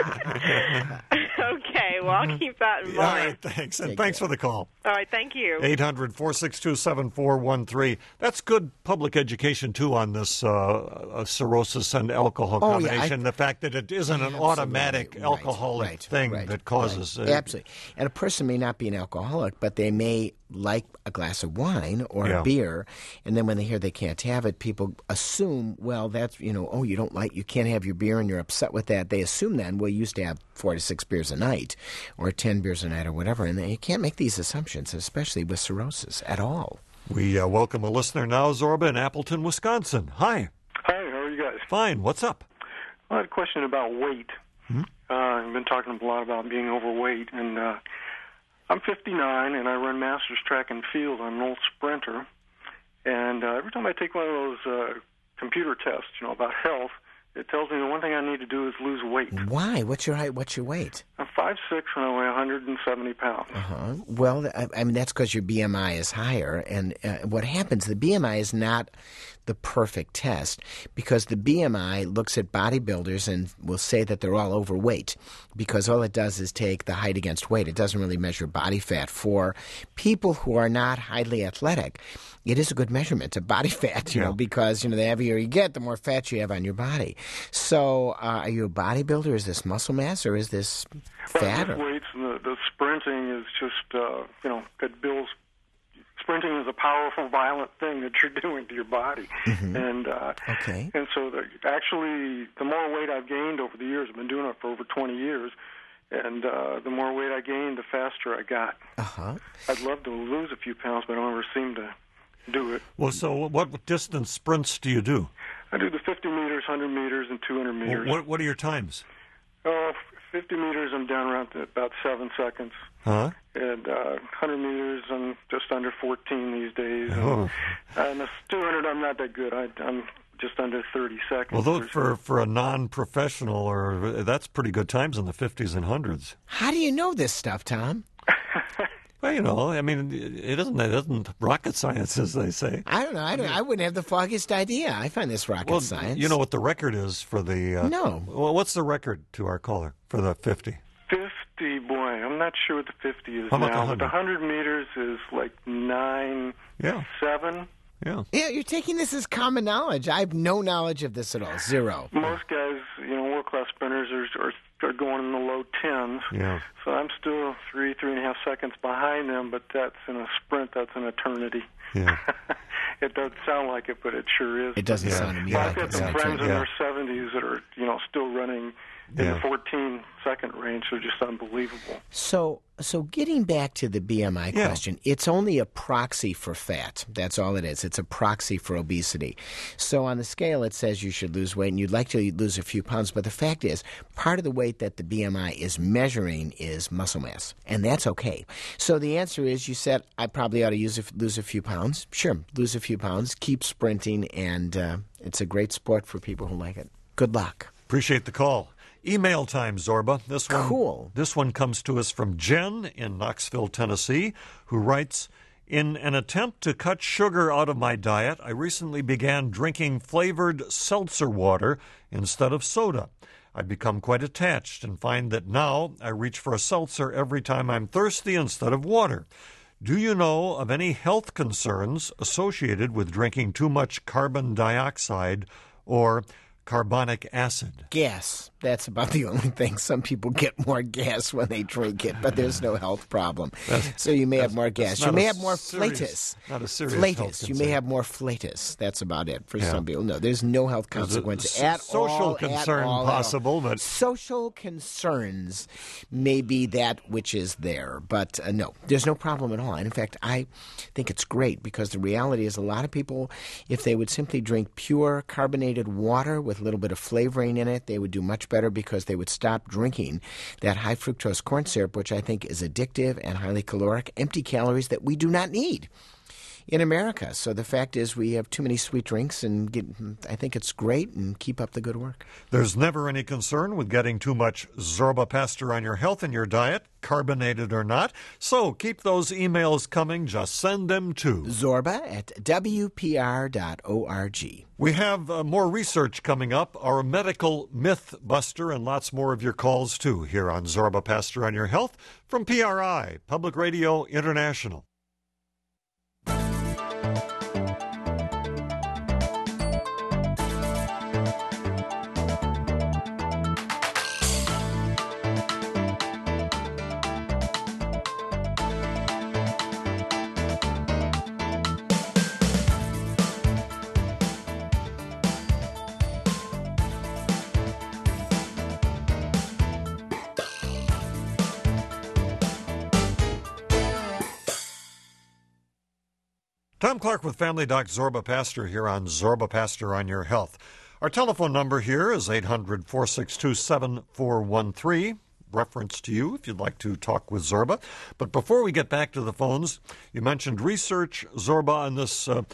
beer. Okay, well, I'll keep that in All mind. right, thanks. And Take thanks care. for the call. All right, thank you. eight hundred, four six two, seven four one three. That's good public education, too, on this uh, uh, cirrhosis and alcohol Oh, yeah, I- combination. The fact that it isn't an Absolutely. automatic Right, alcoholic right, thing right, that causes... right. uh, Absolutely. And a person may not be an alcoholic, but they may like a glass of wine or Yeah. a beer, and then when they hear they can't have it, people assume, well, that's, you know, oh, you don't like, you can't have your beer and you're upset with that. They assume then, well, you used to have four to six beers a night or ten beers a night or whatever, and you can't make these assumptions, especially with cirrhosis, at all. We uh, welcome a listener now, Zorba in Appleton, Wisconsin. Hi. Hi, how are you guys? Fine. What's up? I had a question about weight. Hmm? Uh, I've been talking a lot about being overweight, and uh, I'm fifty-nine, and I run Masters Track and Field. I'm an old sprinter, and uh, every time I take one of those uh, computer tests, you know, about health, it tells me the one thing I need to do is lose weight. Why? What's your height? What's your weight? I'm five six and I weigh one hundred seventy pounds. Uh-huh. Well, I, I mean, that's because your B M I is higher. And uh, what happens, the B M I is not the perfect test because the B M I looks at bodybuilders and will say that they're all overweight because all it does is take the height against weight. It doesn't really measure body fat. For people who are not highly athletic, it is a good measurement of body fat, you Yeah. know, because, you know, the heavier you get, the more fat you have on your body. So uh, are you a bodybuilder? Is this muscle mass or is this fat? Well, Or? weights and the, the sprinting is just, uh, you know, that Bill's sprinting is a powerful, violent thing that you're doing to your body, Mhm. and uh, Okay. and so the, actually, the more weight I've gained over the years, I've been doing it for over twenty years, and uh, the more weight I gained, the faster I got. Uh-huh. I'd love to lose a few pounds, but I don't ever seem to do it. Well, so what distance sprints do you do? I do the fifty meters, one hundred meters, and two hundred meters. What, what are your times? Oh, fifty meters, I'm down around to about seven seconds. Huh? And uh, one hundred meters, I'm just under fourteen these days. Oh. And uh, two hundred, I'm not that good. I, I'm just under thirty seconds. Well, those or so. for for a non-professional, or that's pretty good times in the fifties and hundreds. How do you know this stuff, Tom? Well, you know, I mean, it isn't it isn't rocket science, as they say. I don't know. I don't. I wouldn't have the foggiest idea. I find this rocket well, science. You know what the record is for the? Uh, no. Well, what's the record to our caller for the fifty? Fifty, boy, I'm not sure what the fifty is How about now. the But the hundred meters is like nine, yeah, seven. Yeah. Yeah, you're taking this as common knowledge. I have no knowledge of this at all. Zero. Most guys, you know, world-class sprinters are, are are going in the low tens. Yeah. So I'm still three, three and a half seconds behind them, but that's in a sprint. That's an eternity. Yeah. It doesn't sound like it, but it sure is. It doesn't yeah. sound to me Well, like I've it. got some Sounds friends like, in yeah. their seventies that are, you know, still running in Yeah. the fourteen second range. They're just unbelievable. So, so getting back to the B M I Yeah. question, it's only a proxy for fat. That's all it is. It's a proxy for obesity. So on the scale, it says you should lose weight, and you'd like to lose a few pounds. But the fact is, part of the weight that the B M I is measuring is muscle mass, and that's okay. So the answer is, you said, I probably ought to use a, lose a few pounds. Sure, lose a few pounds, keep sprinting, and uh, it's a great sport for people who like it. Good luck. Appreciate the call. Email time, Zorba. This one, Cool. This one comes to us from Jen in Knoxville, Tennessee, who writes, in an attempt to cut sugar out of my diet, I recently began drinking flavored seltzer water instead of soda. I've become quite attached and find that now I reach for a seltzer every time I'm thirsty instead of water. Do you know of any health concerns associated with drinking too much carbon dioxide or carbonic acid? Gas. That's about the only thing. Some people get more gas when they drink it, but there's no health problem. That's, so you may have more gas. You may have more serious, flatus. Not a serious flatus. health You may concern. have more flatus. That's about it for Yeah. some people. No, there's no health There's a consequences s- at social all. concern at all, at all. possible, but Social concerns may be that which is there, but uh, no, there's no problem at all. And in fact, I think it's great because the reality is a lot of people, if they would simply drink pure carbonated water with a little bit of flavoring in it, they would do much better because they would stop drinking that high fructose corn syrup, which I think is addictive and highly caloric, empty calories that we do not need in America. So the fact is we have too many sweet drinks, and get, I think it's great, and keep up the good work. there's never any concern with getting too much Zorba Pastor on your health and your diet, carbonated or not. So keep those emails coming. Just send them to Zorba at W P R dot org. We have uh, more research coming up, our medical myth buster, and lots more of your calls, too, here on Zorba Pastor on Your Health from P R I, Public Radio International. Tom Clark with Family Doc Zorba Pastor here on Zorba Pastor on Your Health. Our telephone number here is eight hundred, four six two, seven four one three. Reference to you if you'd like to talk with Zorba. But before we get back to the phones, you mentioned research, Zorba, on this uh,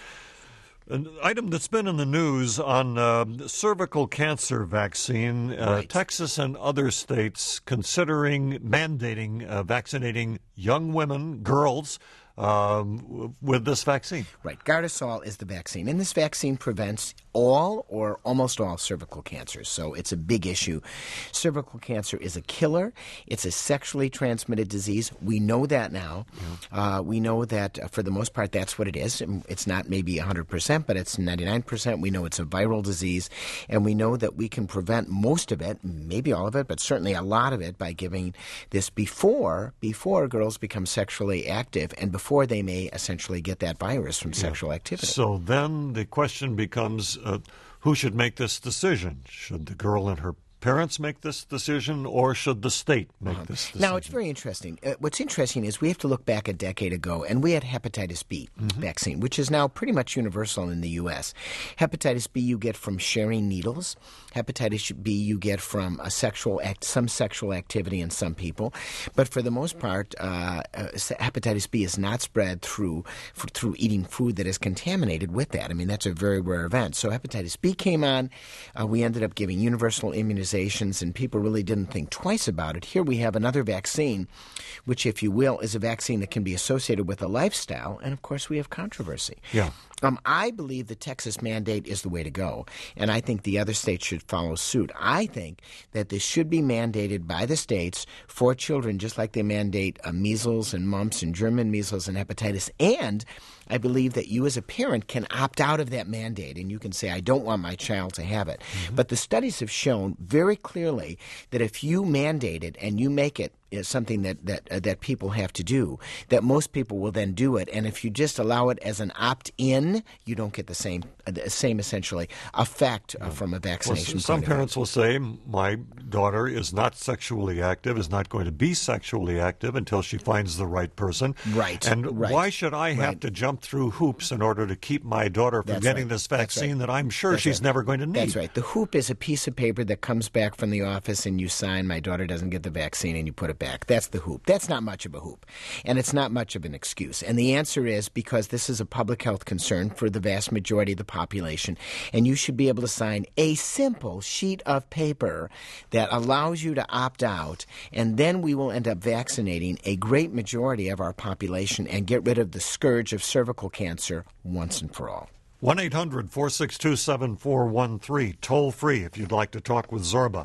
an item that's been in the news on uh, cervical cancer vaccine. Uh, Right. Texas and other states considering mandating uh, vaccinating young women, girls, um, w- with this vaccine. Right. Gardasil is the vaccine, and this vaccine prevents all or almost all cervical cancers, so it's a big issue. Cervical cancer is a killer. It's a sexually transmitted disease. We know that now. Yeah. Uh, we know that uh, for the most part that's what it is. It's not maybe one hundred percent, but it's ninety-nine percent. We know it's a viral disease, and we know that we can prevent most of it, maybe all of it, but certainly a lot of it by giving this before, before girls become sexually active and before they may essentially get that virus from yeah. sexual activity. So then the question becomes, uh, who should make this decision? Should the girl and her parents make this decision, or should the state make uh-huh. this decision? Now, it's very interesting. Uh, what's interesting is we have to look back a decade ago, and we had hepatitis B mm-hmm. vaccine, which is now pretty much universal in the U S. Hepatitis B you get from sharing needles. Hepatitis B you get from a sexual act, some sexual activity in some people. But for the most part, uh, uh, hepatitis B is not spread through for, through eating food that is contaminated with that. I mean, that's a very rare event. So hepatitis B came on. Uh, we ended up giving universal immunization authorizations, and people really didn't think twice about it. Here we have another vaccine, which, if you will, is a vaccine that can be associated with a lifestyle, and of course we have controversy. Yeah. Um, I believe the Texas mandate is the way to go, and I think the other states should follow suit. I think that this should be mandated by the states for children, just like they mandate uh, measles and mumps and German measles and hepatitis. And I believe that you as a parent can opt out of that mandate, and you can say, I don't want my child to have it. Mm-hmm. But the studies have shown very clearly that if you mandate it and you make it is something that that uh, that people have to do, that most people will then do it. And if you just allow it as an opt-in, you don't get the same uh, the same essentially effect uh, from a vaccination. Well, some parents will say, my daughter is not sexually active, is not going to be sexually active until she finds the right person. Right. And right. why should I have right. to jump through hoops in order to keep my daughter from That's getting right. this vaccine right. that I'm sure That's she's right. never going to need? That's right. The hoop is a piece of paper that comes back from the office and you sign, my daughter doesn't get the vaccine, and you put it back. That's the hoop. That's not much of a hoop, and it's not much of an excuse. And the answer is because this is a public health concern for the vast majority of the population, and you should be able to sign a simple sheet of paper that allows you to opt out, and then we will end up vaccinating a great majority of our population and get rid of the scourge of cervical cancer once and for all. one eight hundred four six two seven four one three, toll free if you'd like to talk with Zorba.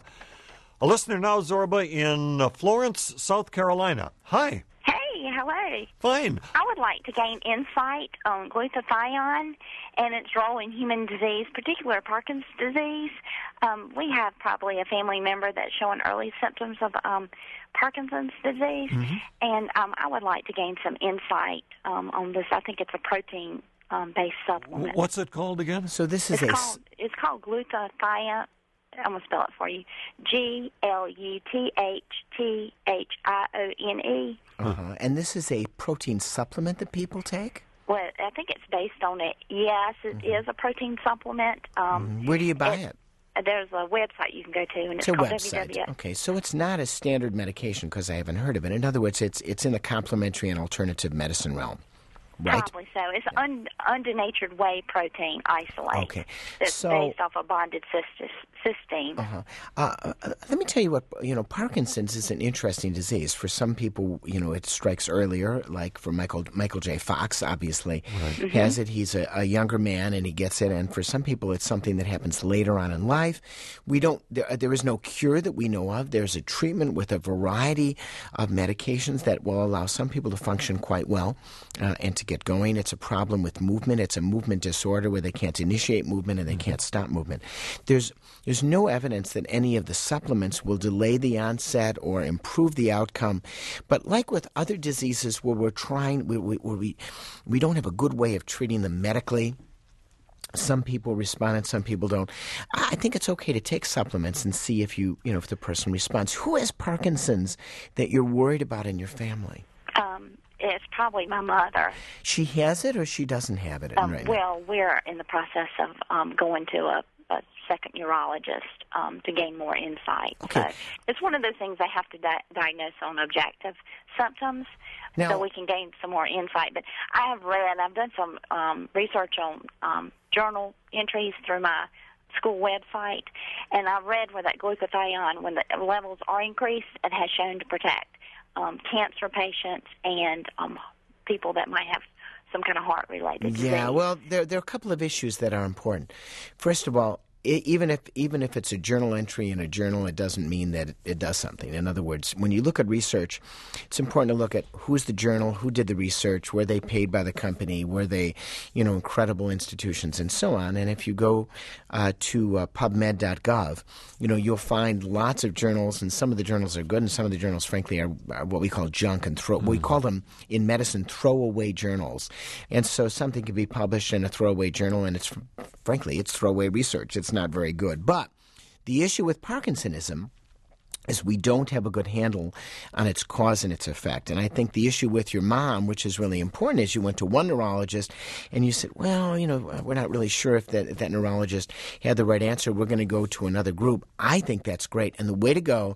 A listener now, Zorba, in uh, Florence, South Carolina. Hi. Hey, hello. Fine. I would like to gain insight on glutathione and its role in human disease, particularly Parkinson's disease. Um, we have probably a family member that's showing early symptoms of um, Parkinson's disease, mm-hmm. and um, I would like to gain some insight um, on this. I think it's a protein um, based supplement. What's it called again? So this is it's a called, it's called glutathione. I'm going to spell it for you. G L U T H T H I O N E. Uh-huh. And this is a protein supplement that people take? Well, I think it's based on it. Yes, it mm-hmm. is a protein supplement. Um, mm-hmm. Where do you buy it? it? There's a website you can go to, and it's, it's a called website. W W F. Okay, so it's not a standard medication because I haven't heard of it. In other words, it's it's in the complementary and alternative medicine realm. Right? Probably so. It's yeah. un, undenatured whey protein isolate. Okay. That's so, based off of bonded cysteine. Uh-huh. Uh, let me tell you what, you know, Parkinson's is an interesting disease. For some people, you know, it strikes earlier, like for Michael Michael J. Fox, obviously, right. mm-hmm. has it. He's a, a younger man and he gets it. And for some people, it's something that happens later on in life. We don't, there, there is no cure that we know of. There's a treatment with a variety of medications that will allow some people to function quite well uh, and to get going. It's a problem with movement. It's a movement disorder where they can't initiate movement and they can't stop movement. There's there's no evidence that any of the supplements will delay the onset or improve the outcome. But like with other diseases where we're trying, where we, where we, we don't have a good way of treating them medically, some people respond and some people don't. I think it's okay to take supplements and see if you, you know, if the person responds. Who has Parkinson's that you're worried about in your family? Um. It's probably my mother. She has it or she doesn't have it Um, right well, now? we're in the process of um, going to a, a second neurologist um, to gain more insight. Okay. So it's one of those things they have to di- diagnose on objective symptoms now, so we can gain some more insight. But I have read, I've done some um, research on um, journal entries through my school website, and I read where that glutathione, when the levels are increased, it has shown to protect Um, cancer patients and um, people that might have some kind of heart-related disease. Yeah, well, there, there are a couple of issues that are important. First of all, even if even if it's a journal entry in a journal, it doesn't mean that it, it does something. In other words, when you look at research, it's important to look at who's the journal, who did the research, were they paid by the company, were they, you know, incredible institutions, and so on. And if you go uh, to uh, pubmed dot gov, you know, you'll find lots of journals, and some of the journals are good, and some of the journals, frankly, are, are what we call junk and throw. Mm-hmm. We call them in medicine throwaway journals. And so something can be published in a throwaway journal, and it's frankly, it's throwaway research. It's not very good. But the issue with Parkinsonism is we don't have a good handle on its cause and its effect. And I think the issue with your mom, which is really important, is you went to one neurologist and you said, well, you know, we're not really sure if that, if that neurologist had the right answer. We're going to go to another group. I think that's great. And the way to go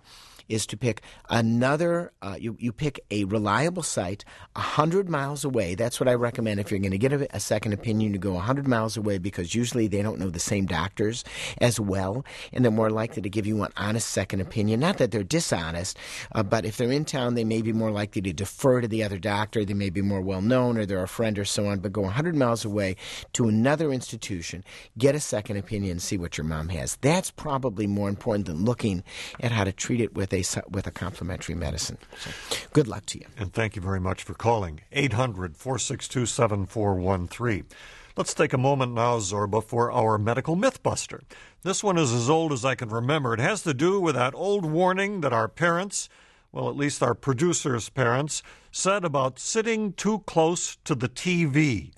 is to pick another, uh, you, you pick a reliable site one hundred miles away. That's what I recommend if you're going to get a, a second opinion, to go one hundred miles away, because usually they don't know the same doctors as well, and they're more likely to give you an honest second opinion. Not that they're dishonest, uh, but if they're in town, they may be more likely to defer to the other doctor. They may be more well-known, or they're a friend or so on, but go one hundred miles away to another institution, get a second opinion, and see what your mom has. That's probably more important than looking at how to treat it with a, with a complementary medicine. So, good luck to you. And thank you very much for calling. eight hundred, four six two, seven four one three. Let's take a moment now, Zorba, for our medical mythbuster. This one is as old as I can remember. It has to do with that old warning that our parents, well, at least our producers' parents, said about sitting too close to the T V.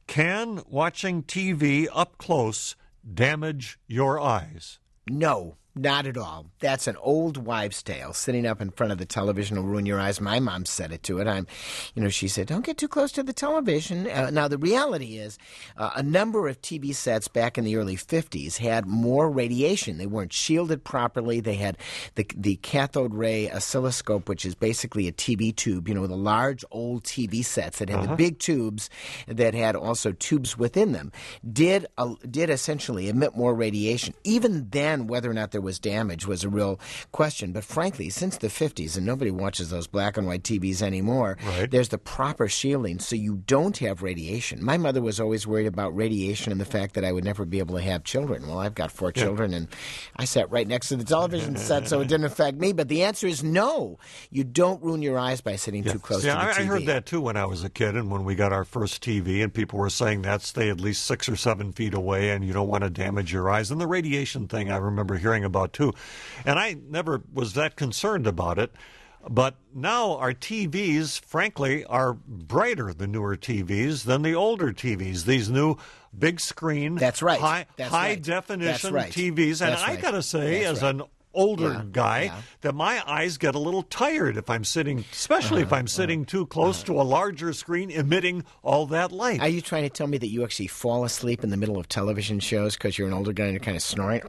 Can watching T V up close damage your eyes? No. Not at all. That's an old wives' tale. Sitting up in front of the television will ruin your eyes. My mom said it to it. I'm, you know, she said, don't get too close to the television. Uh, now, the reality is uh, a number of T V sets back in the early fifties had more radiation. They weren't shielded properly. They had the, the cathode ray oscilloscope, which is basically a T V tube, you know, the large old T V sets that had uh-huh. the big tubes that had also tubes within them, did, uh, did essentially emit more radiation. Even then, whether or not there was was damage was a real question. But frankly, since the fifties, and nobody watches those black and white T Vs anymore, right. there's the proper shielding so you don't have radiation. My mother was always worried about radiation and the fact that I would never be able to have children. Well, I've got four yeah. children, and I sat right next to the television set, so it didn't affect me. But the answer is no. You don't ruin your eyes by sitting yeah. too close yeah, to the I, T V. I heard that, too, when I was a kid, and when we got our first T V, and people were saying that stay at least six or seven feet away, and you don't want to damage your eyes. And the radiation thing I remember hearing about, too. And I never was that concerned about it. But now our T Vs, frankly, are brighter, the newer T Vs, than the older T Vs. These new big screen, That's right. high, That's high right. definition That's right. T Vs. And That's I right. got to say, That's as right. an older yeah. guy, yeah. that my eyes get a little tired if I'm sitting, especially uh, if I'm sitting uh, too close uh, to a larger screen emitting all that light. Are you trying to tell me that you actually fall asleep in the middle of television shows because you're an older guy and you're kind of snoring?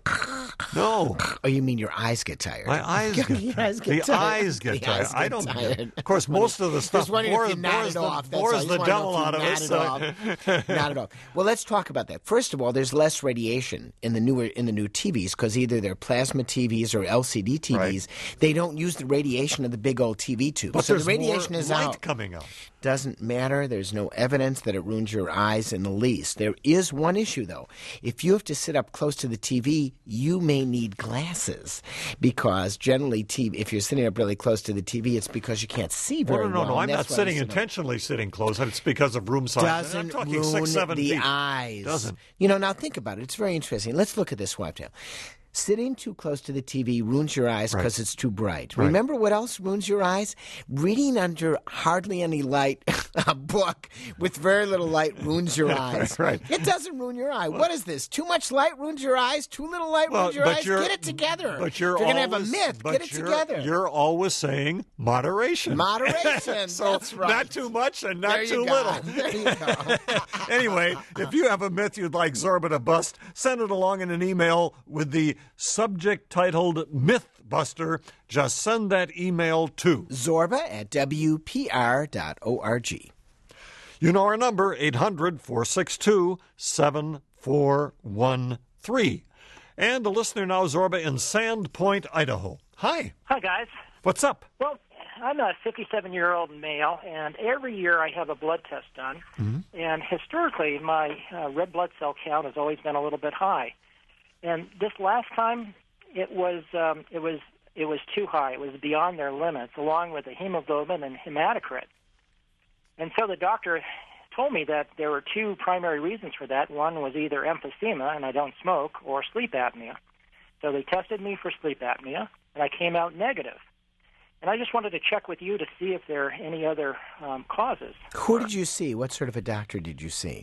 No. Or you mean your eyes get tired? My eyes get tired. eyes get the tired. eyes get the tired. Eyes get I don't. tired. Of course, most of the stuff bores, bores, the, off. bores the devil out of us. So. Not at all. Well, let's talk about that. First of all, there's less radiation in the newer in the new T Vs because either they're plasma T Vs or L C D T Vs. Right. They don't use the radiation of the big old T V tubes. But so there's the radiation more is light out. coming out. Doesn't matter. There's no evidence that it ruins your eyes in the least. There is one issue, though. If you have to sit up close to the T V, you may need glasses because generally, T V, if you're sitting up really close to the T V, it's because you can't see very well. No, no, no. well, I'm not sitting intentionally up. sitting close. It's because of room size. Doesn't I'm talking ruin six, seven the feet. eyes. Doesn't. You know, now think about it. It's very interesting. Let's look at this swap tail. Sitting too close to the T V ruins your eyes because right. it's too bright. Right. Remember what else ruins your eyes? Reading under hardly any light, a book with very little light ruins your eyes. Right. It doesn't ruin your eye. Well, what is this? Too much light ruins your eyes? Too little light well, ruins your eyes? Get it together. But you're if you're going to have a myth. Get it you're, together. You're always saying moderation. Moderation. so That's right. Not too much and not there too go. little. There you go. Anyway, if you have a myth you'd like Zorba to bust, send it along in an email with the subject titled Mythbuster. Just send that email to Zorba at W P R dot org. You know our number, eight hundred, four six two, seven four one three. And a listener now, Zorba, in Sandpoint, Idaho. Hi. Hi, guys. What's up? Well, I'm a fifty-seven-year-old male, and every year I have a blood test done. Mm-hmm. And historically, my uh, red blood cell count has always been a little bit high. And this last time, it was um, it was it was too high. It was beyond their limits, along with the hemoglobin and hematocrit. And so the doctor told me that there were two primary reasons for that. One was either emphysema, and I don't smoke, or sleep apnea. So they tested me for sleep apnea, and I came out negative. And I just wanted to check with you to see if there are any other um, causes. Who did you see? What sort of a doctor did you see?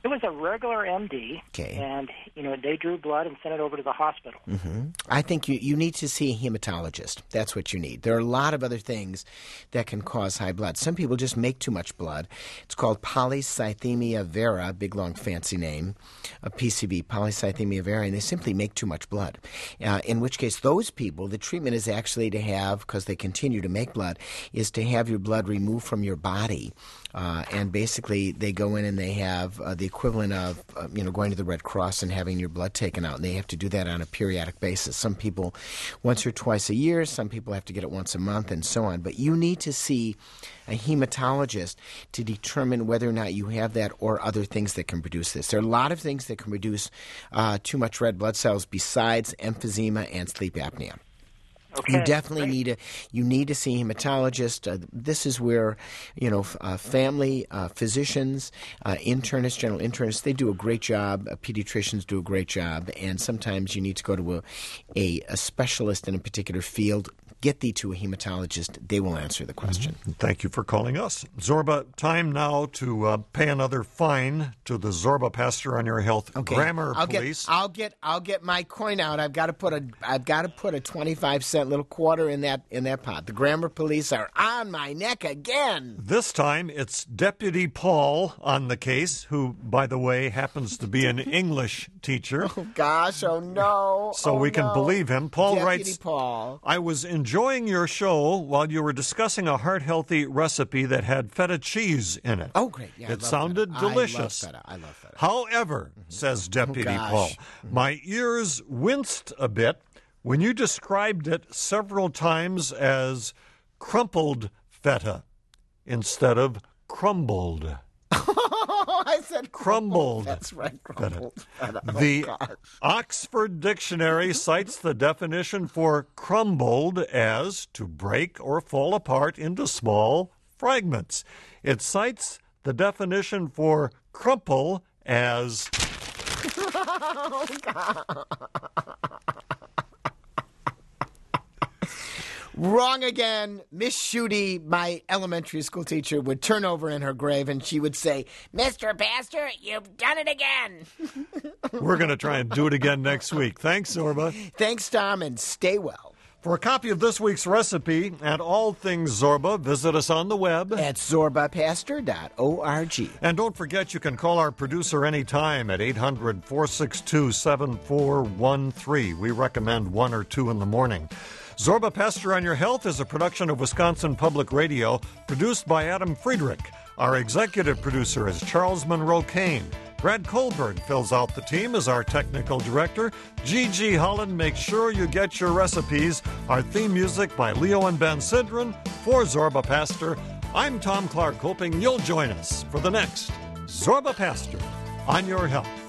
It was a regular M D, okay. and you know they drew blood and sent it over to the hospital. Mm-hmm. I think you, you need to see a hematologist. That's what you need. There are a lot of other things that can cause high blood. Some people just make too much blood. It's called polycythemia vera, big long fancy name, a P C V, polycythemia vera, and they simply make too much blood. Uh, in which case, those people, the treatment is actually to have, because they continue to make blood, is to have your blood removed from your body. Uh, and basically, they go in and they have uh, the equivalent of, uh, you know, going to the Red Cross and having your blood taken out. And they have to do that on a periodic basis. Some people once or twice a year. Some people have to get it once a month and so on. But you need to see a hematologist to determine whether or not you have that or other things that can produce this. There are a lot of things that can produce uh, too much red blood cells besides emphysema and sleep apnea. Okay, you definitely great. need to you need to see a hematologist. Uh, this is where, you know, f- uh, family uh, physicians, uh, internists, general internists, they do a great job. Uh, pediatricians do a great job, and sometimes you need to go to a, a, a specialist in a particular field. Get thee to a hematologist. They will answer the question. Mm-hmm. Thank you for calling us. Zorba, time now to uh, pay another fine to the Zorba Pastor on Your Health Okay. Grammar I'll Police. Get, I'll get I'll get my coin out. I've got to put a I've got to put a twenty-five cent little quarter in that in that pot. The Grammar Police are on my neck again. This time it's Deputy Paul on the case, who, by the way, happens to be an English teacher. Oh gosh, oh no. So oh, we can no. believe him. Paul Deputy writes, Paul. I was enjoying your show while you were discussing a heart-healthy recipe that had feta cheese in it. Oh, great. Yeah, I it love sounded feta. delicious. I love feta. I love feta. However, says Deputy Oh, gosh. Paul, my ears winced a bit when you described it several times as crumpled feta instead of crumbled. I said crumbled. That's right, crumbled. Feta. Oh, The gosh. Oxford Dictionary cites the definition for crumbled as to break or fall apart into small fragments. It cites the definition for crumple as Oh, God. Wrong again. Miss Schutte, my elementary school teacher, would turn over in her grave and she would say, Mister Pastor, you've done it again. We're going to try and do it again next week. Thanks, Zorba. Thanks, Tom, and stay well. For a copy of this week's recipe and all things Zorba, visit us on the web at zorba pastor dot org. And don't forget you can call our producer anytime at eight hundred, four six two, seven four one three. We recommend one or two in the morning. Zorba Pastor on Your Health is a production of Wisconsin Public Radio, produced by Adam Friedrich. Our executive producer is Charles Monroe Kane. Brad Colburn fills out the team as our technical director. Gigi Holland makes sure you get your recipes. Our theme music by Leo and Ben Sidran. For Zorba Pastor, I'm Tom Clark, hoping you'll join us for the next Zorba Pastor on Your Health.